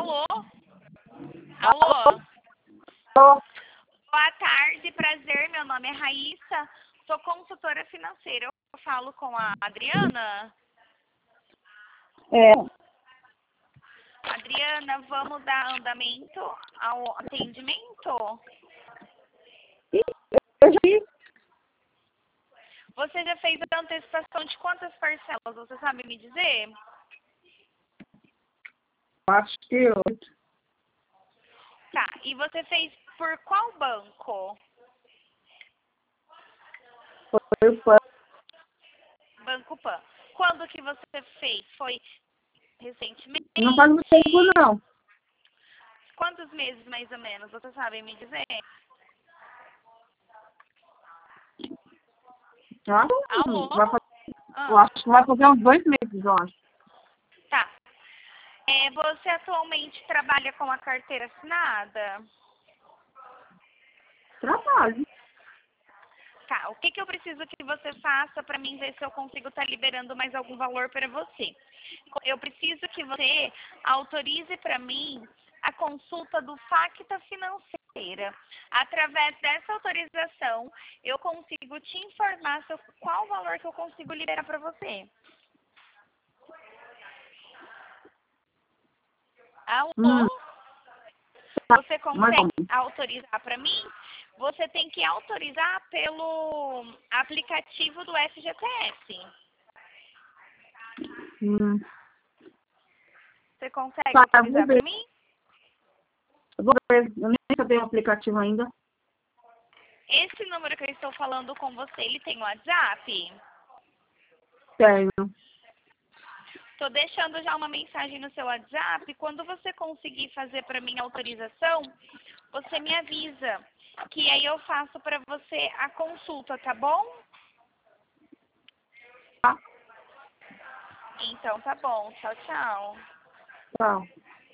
Alô? Alô? Alô? Boa tarde, prazer. Meu nome é Raíssa. Sou consultora financeira. Eu falo com a Adriana. É. Adriana, vamos dar andamento ao atendimento? Eu já vi. Você já fez a antecipação de quantas parcelas? Você sabe me dizer? Acho que 8. Tá. E você fez por qual banco? Foi o plano. Banco Pan. Quando que você fez? Foi recentemente? Não faz muito tempo, não. Quantos meses, mais ou menos? Você sabe me dizer? Alô? Eu acho que vai fazer uns 2 meses, eu acho. Tá. Você atualmente trabalha com a carteira assinada? Trabalho. Tá. O que eu preciso que você faça para mim ver se eu consigo estar liberando mais algum valor para você? Eu preciso que você autorize para mim a consulta do Facta Financeira. Através dessa autorização, eu consigo te informar qual o valor que eu consigo liberar para você. Alô? Você consegue autorizar para mim? Você tem que autorizar pelo aplicativo do FGTS. Você consegue autorizar para mim? Eu vou ver. Eu nem sabia o aplicativo ainda. Esse número que eu estou falando com você, ele tem WhatsApp? Tenho. Estou deixando já uma mensagem no seu WhatsApp. Quando você conseguir fazer para mim a autorização, você me avisa. Que aí eu faço para você a consulta, tá bom? Tá. Então tá bom. Tchau, tchau. Tchau.